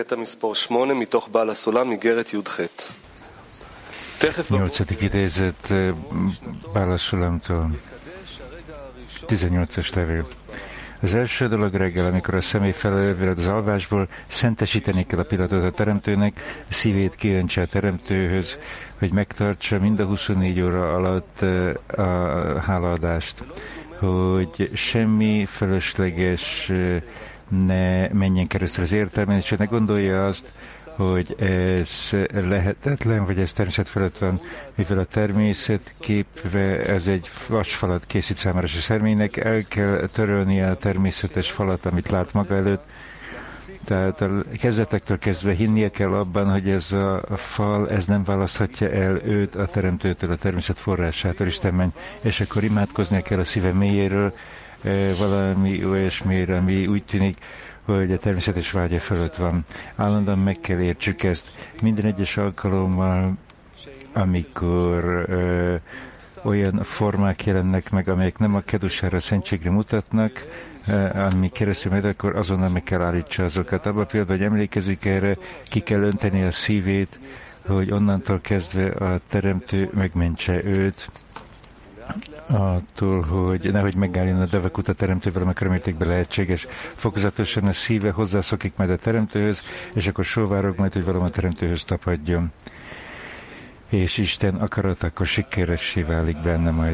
Nyolcadik idézet Bála Sulamtól, 18-as levél. Az első dolog reggel, amikor a személy felébred az alvásból, szentesíteni kell a pillanatot a teremtőnek, a szívét kiöntse a teremtőhöz, hogy megtartsa mind a 24 óra alatt a hálaadást, hogy semmi fölösleges ne menjen keresztül az értelmen, és ne gondolja azt, hogy ez lehetetlen, vagy ez természet felett van, mivel a természet képve ez egy vasfalat készít számára, és a személynek el kell törölnie a természetes falat, amit lát maga előtt. Tehát a kezdetektől kezdve hinnie kell abban, hogy ez a fal, ez nem választhatja el őt a teremtőtől, a természet forrásától, Isten menj, és akkor imádkoznia kell a szíve mélyéről, valami olyasmire, ami úgy tűnik, hogy a természetes vágya fölött van. Állandóan meg kell értsük ezt. Minden egyes alkalommal, amikor olyan formák jelennek meg, amelyek nem a kedussára, a szentségre mutatnak, ami keresztül megy, akkor azonnal meg kell állítsa azokat. Abban a pillanatban, hogy emlékezik erre, ki kell önteni a szívét, hogy onnantól kezdve a teremtő megmentse őt, attól, hogy nehogy megálljon a devekut a teremtővel, amikor mértékben lehetséges. Fokozatosan a szíve hozzászokik majd a teremtőhöz, és akkor sóvárog majd, hogy valami a teremtőhöz tapadjon. És Isten akarat akkor sikeressé válik benne majd.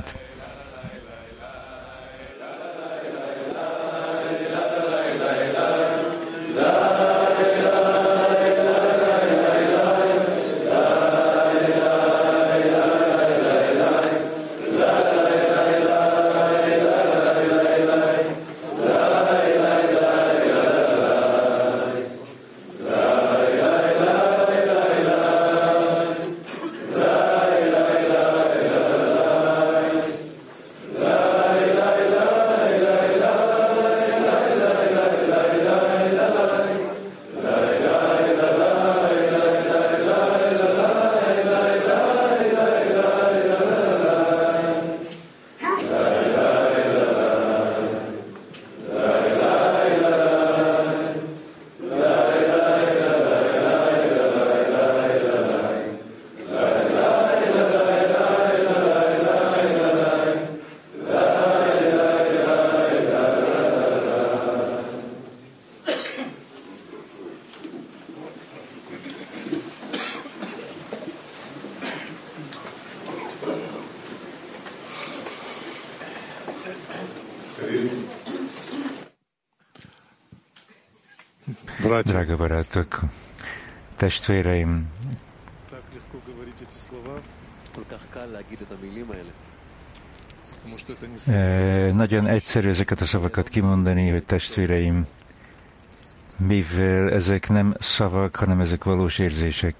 Drága barátok, testvéreim, nagyon egyszerű ezeket a szavakat kimondani, hogy testvéreim, mivel ezek nem szavak, hanem ezek valós érzések.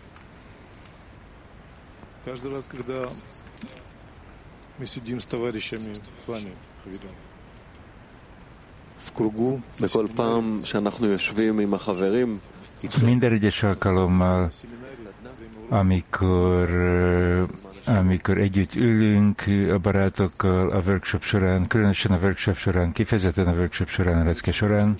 Minden egyes alkalommal, amikor együtt ülünk a barátokkal a workshop során, különösen a workshop során, kifejezetten a workshop során, a lecke során,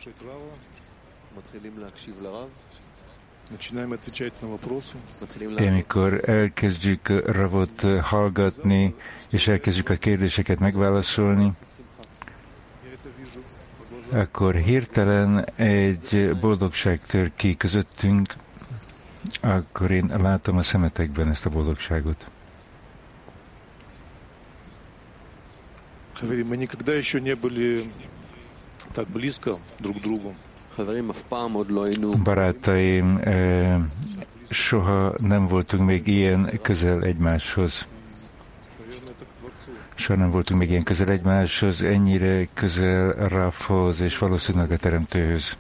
amikor elkezdjük Ravot hallgatni, és elkezdjük a kérdéseket megválaszolni, akkor hirtelen egy boldogság tör ki közöttünk, akkor én látom a szemetekben ezt a boldogságot. Barátaim, soha nem voltunk még ilyen közel egymáshoz. Soha nem voltunk még ilyen közel egymáshoz, ennyire közel Ravhoz és valószínűleg a Teremtőhöz.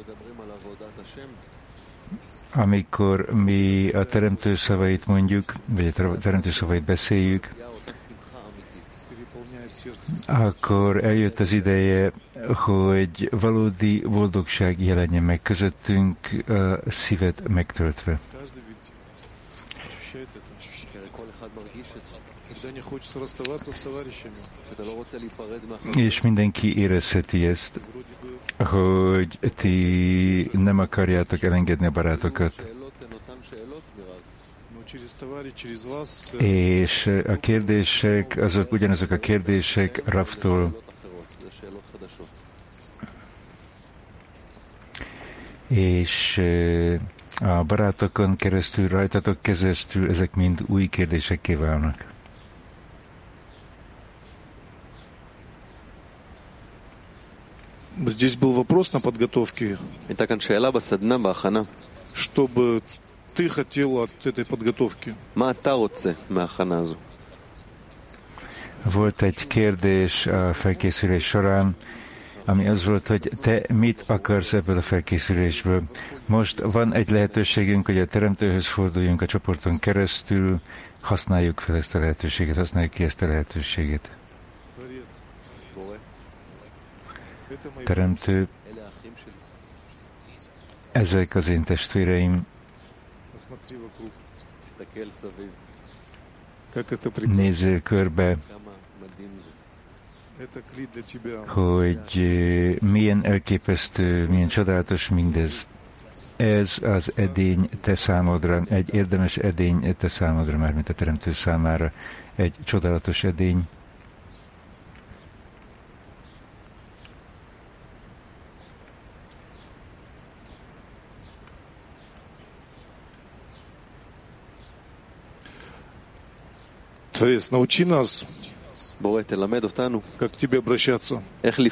Amikor mi a Teremtő szavait mondjuk, vagy a Teremtő szavait beszéljük, akkor eljött az ideje, hogy valódi boldogság jelenjen meg közöttünk, a szívet megtöltve. És mindenki érezheti ezt, hogy ti nem akarjátok elengedni a barátokat. És a kérdések, azok ugyanazok a kérdések Ravtól. És a barátokon keresztül, rajtatok keresztül, ezek mind új kérdésekké válnak. Здесь был вопрос на подготовке. Чтобы ты хотел от этой подготовки? Volt egy kérdés a felkészülés során, ami az volt, hogy te mit akarsz ebből a felkészülésből. Most van egy lehetőségünk, hogy a Teremtőhöz forduljunk a csoporton keresztül, használjuk fel ezt a lehetőséget, használjuk ki ezt a lehetőséget. Teremtő, ezek az én testvéreim, nézzél körbe, hogy milyen elképesztő, milyen csodálatos mindez. Ez az edény te számodra, egy érdemes edény te számodra, mármint a Teremtő számára, egy csodálatos edény. Творец, научи нас, как к тебе обращаться.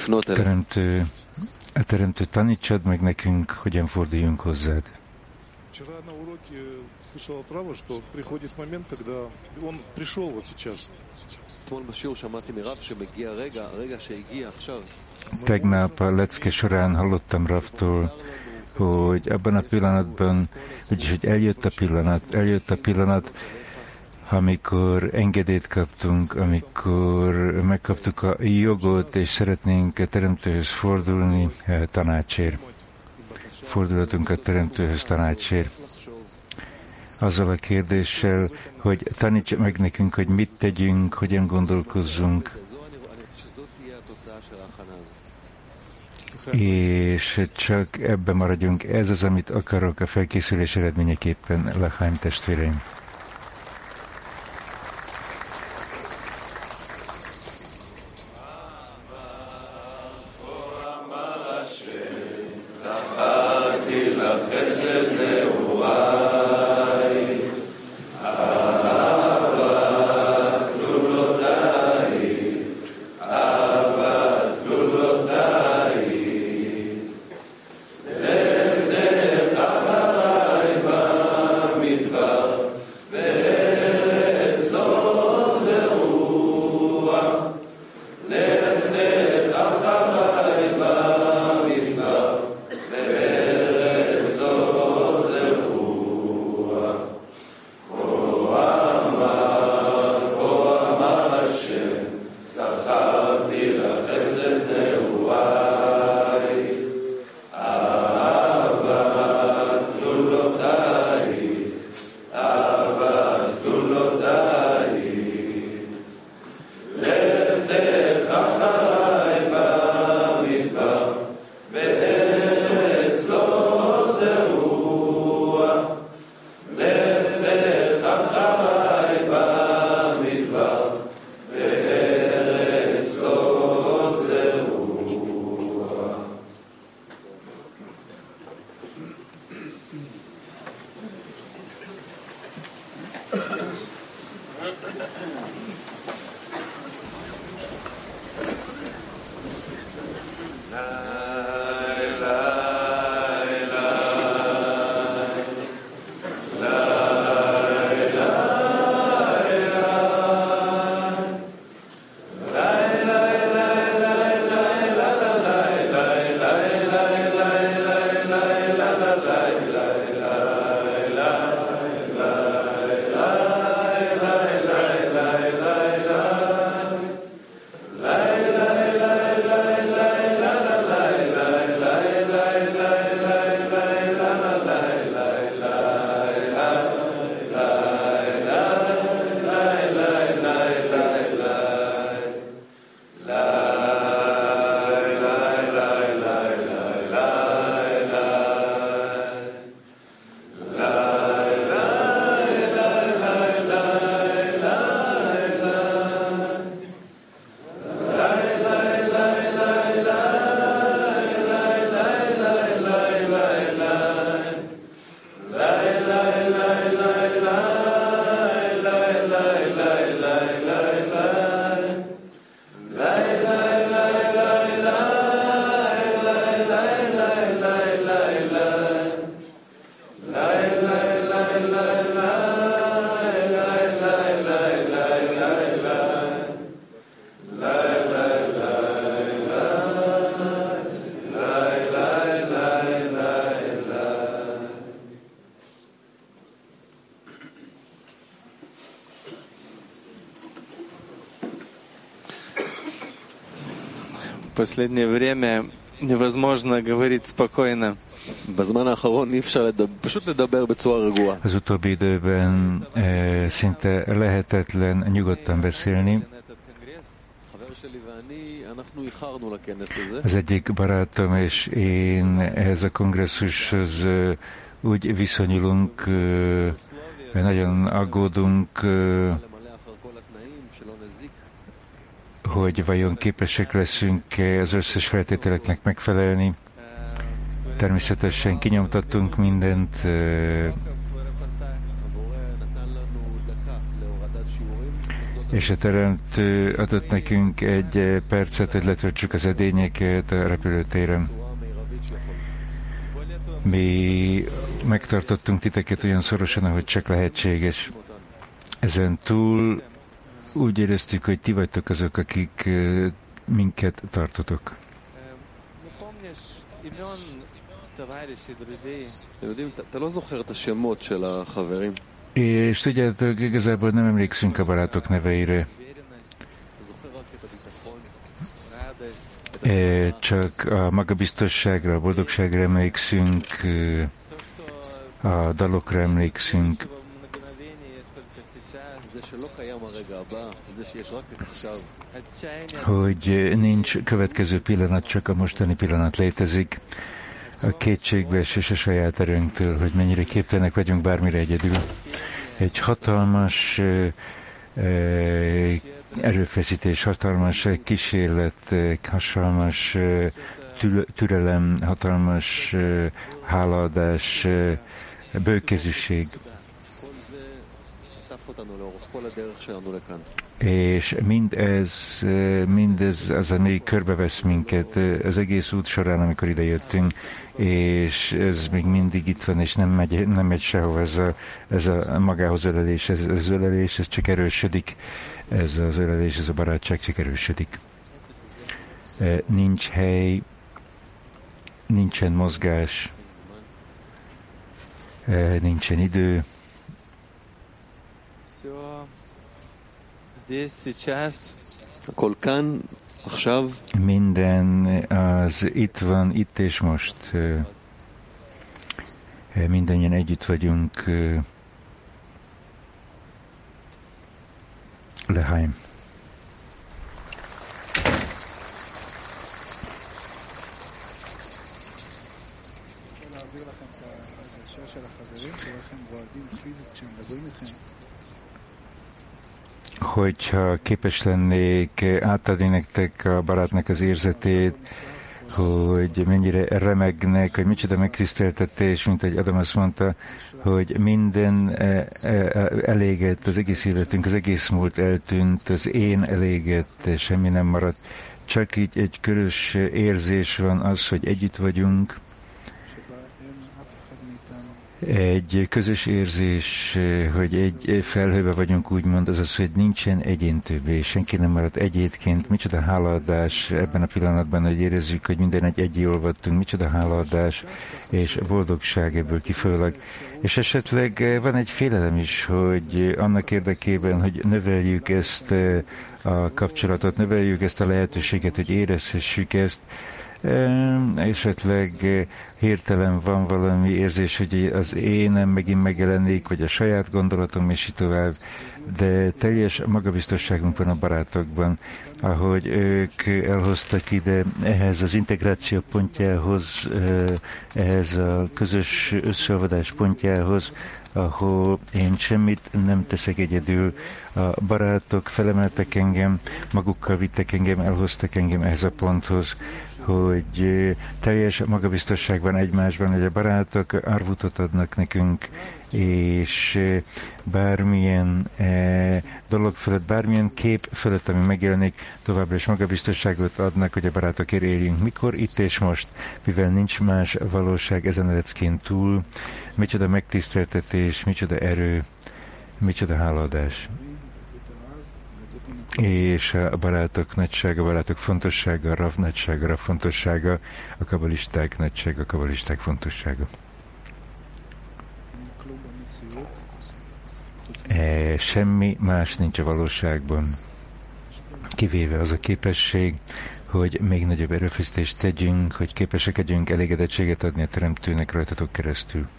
Teremtő, tanítsad meg nekünk, hogyan forduljunk hozzád. Вчера на уроке слышал от Рава, что приходит момент, когда он пришел вот сейчас. Tegnap a lecke során hallottam Ravtól, hogy abban a pillanatban, vagyis hogy eljött a pillanat, amikor engedélyt kaptunk, amikor megkaptuk a jogot, és szeretnénk a Teremtőhöz fordulni tanácsért. Fordulhatunk a Teremtőhöz tanácsért. Azzal a kérdéssel, hogy taníts meg nekünk, hogy mit tegyünk, hogyan gondolkozzunk, és csak ebben maradjunk. Ez az, amit akarok a felkészülés eredményeképpen, Lachaim testvéreim. последнее время невозможно говорить спокойно. בזמן האחרון אי אפשר פשוט לדבר בצורה רגועה. Az utóbbi időben szinte lehetetlen nyugodtan beszélni. Az egyik barátom és én ehhez a kongresszushoz úgy viszonyulunk, nagyon aggódunk, hogy vajon képesek leszünk az összes feltételeknek megfelelni. Természetesen kinyomtattunk mindent, és a Teremtő adott nekünk egy percet, hogy letöltsük az edényeket a repülőtéren. Mi megtartottunk titeket olyan szorosan, ahogy csak lehetséges. Ezen túl úgy éreztük, hogy ti vagytok azok, akik minket tartotok. אתה לא זוכר את השמות של החברים. És tudjátok, igazából nem emlékszünk a barátok neveire. Csak a magabiztosságra, a boldogságra emlékszünk, a dalokra emlékszünk. Hogy nincs következő pillanat, csak a mostani pillanat létezik. A kétségbeesés a saját erőnktől, hogy mennyire képtelenek vagyunk bármire egyedül. Egy hatalmas erőfeszítés, hatalmas kísérlet, hatalmas türelem, hatalmas hálaadás, bőkezűség. És mindez az, ami körbevesz minket az egész út során, amikor ide jöttünk, és ez még mindig itt van, és nem megy sehova ez a magához ölelés, ez az ölelés, ez csak erősödik, ez az ölelés, ez a barátság csak erősödik. Nincs hely, nincsen mozgás, nincsen idő. Minden az itt van, itt és most. Mindannyian együtt vagyunk. Lehaim. Hogyha képes lennék átadni nektek a barátnak az érzetét, hogy mennyire remegnek, hogy micsoda megtiszteltetés, mint ahogy Adam azt mondta, hogy minden elégett, az egész életünk, az egész múlt eltűnt, az én elégett, semmi nem maradt. Csak így egy körös érzés van az, hogy együtt vagyunk, egy közös érzés, hogy egy felhőbe vagyunk, úgymond, azaz, hogy nincsen egyén többé, senki nem maradt egyétként. Micsoda hálaadás ebben a pillanatban, hogy érezzük, hogy minden egyé olvadtunk, micsoda hálaadás és boldogság ebből kifolyólag. És esetleg van egy félelem is, hogy annak érdekében, hogy növeljük ezt a kapcsolatot, növeljük ezt a lehetőséget, hogy érezhessük ezt, esetleg hirtelen van valami érzés, hogy az énem megint megjelenik, vagy a saját gondolatom, és így tovább, de teljes magabiztosságunk van a barátokban, ahogy ők elhoztak ide ehhez az integráció pontjához, ehhez a közös összeolvadás pontjához, ahol én semmit nem teszek egyedül. A barátok felemeltek engem, magukkal vittek engem, elhoztak engem ehhez a ponthoz, hogy teljes magabiztosságban egymásban, hogy a barátok arvutot adnak nekünk, és bármilyen dolog fölött, bármilyen kép fölött, ami megjelenik, továbbra is magabiztosságot adnak, hogy a barátokért éljünk. Mikor? Itt és most, mivel nincs más valóság ezen a leckén túl. Micsoda megtiszteltetés, micsoda erő, micsoda hálaadás. És a barátok nagysága, a barátok fontossága, a Rav nagysága, a Rav fontossága, a kabalisták nagysága, a kabalisták fontossága. Semmi más nincs a valóságban, kivéve az a képesség, hogy még nagyobb erőfeszítést tegyünk, hogy képesek legyünk elégedettséget adni a Teremtőnek rajtatok keresztül.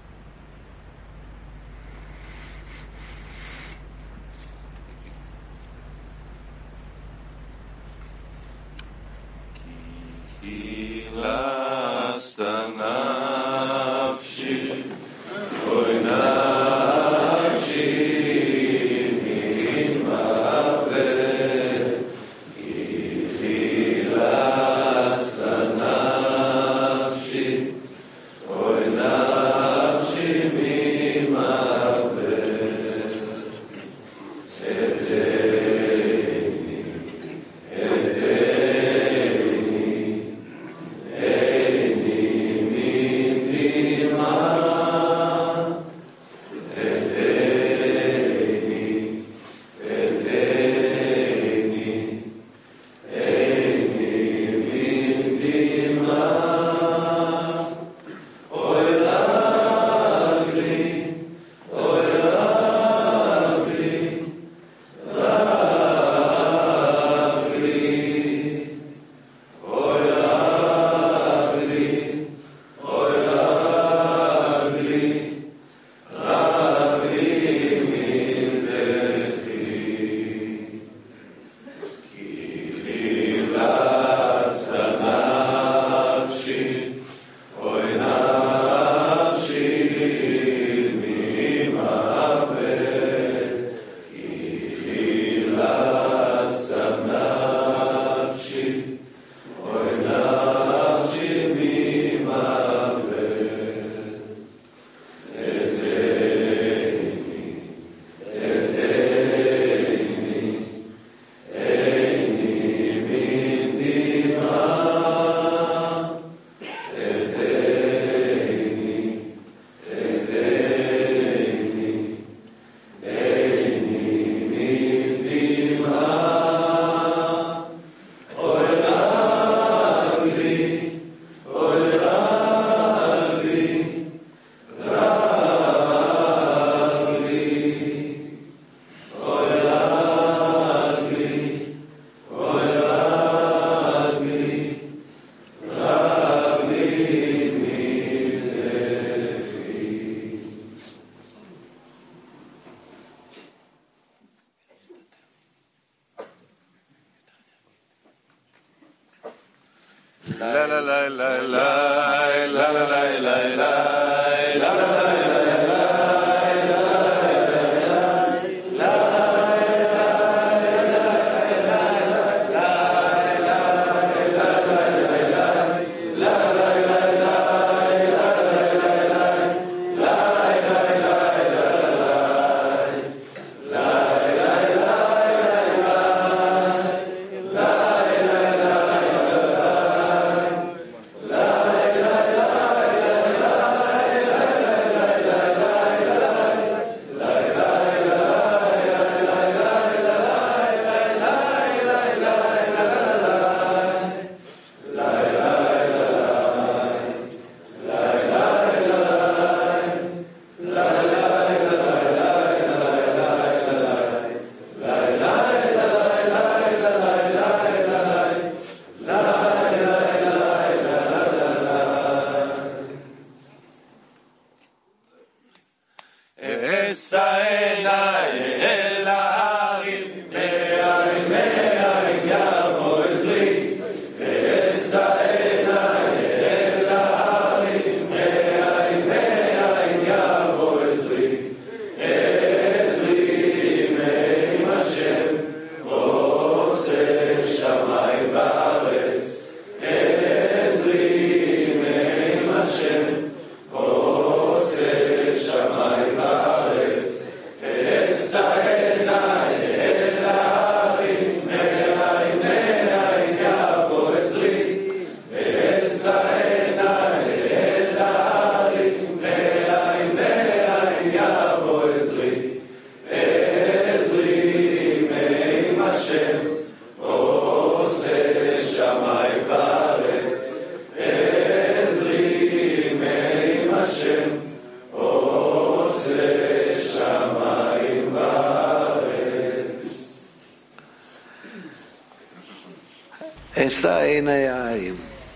אשא עיניים.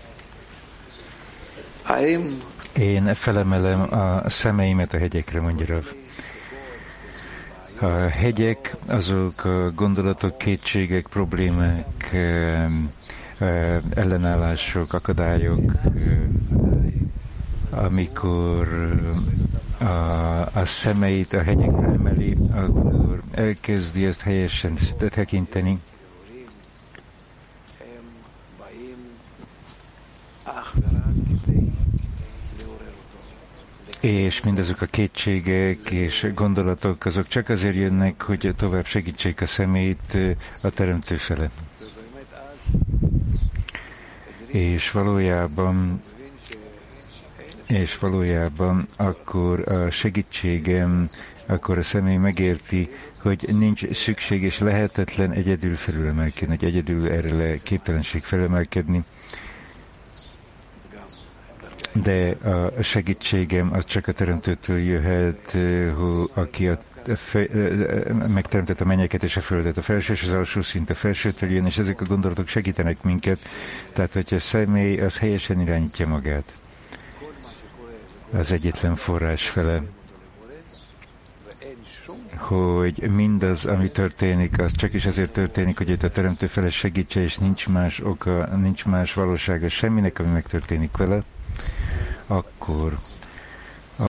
האם Én felemelem a szemeimet a hegyekre, mondja Rav. A hegyek azok a gondolatok, kétségek, problémák, ellenállások, akadályok, amikor a szemeit a hegyekre emeli, akkor elkezdi ezt helyesen tekinteni. És mindazok a kétségek és gondolatok, azok csak azért jönnek, hogy tovább segítsék a szemét a Teremtő fele. És valójában akkor a segítségem, akkor a személy megérti, hogy nincs szükség és lehetetlen egyedül felemelkedni, hogy egyedül erre képtelenség felemelkedni. De a segítségem az csak a Teremtőtől jöhet, aki megteremtett a mennyeket és a földet. A felső és az alsó szint a felsőtől jön, és ezek a gondolatok segítenek minket. Tehát, hogyha a személy az helyesen irányítja magát az egyetlen forrás fele, hogy mindaz, ami történik, az csak is azért történik, hogy itt a Teremtő fele segítse, és nincs más oka, nincs más valósága semminek, ami megtörténik vele, akkor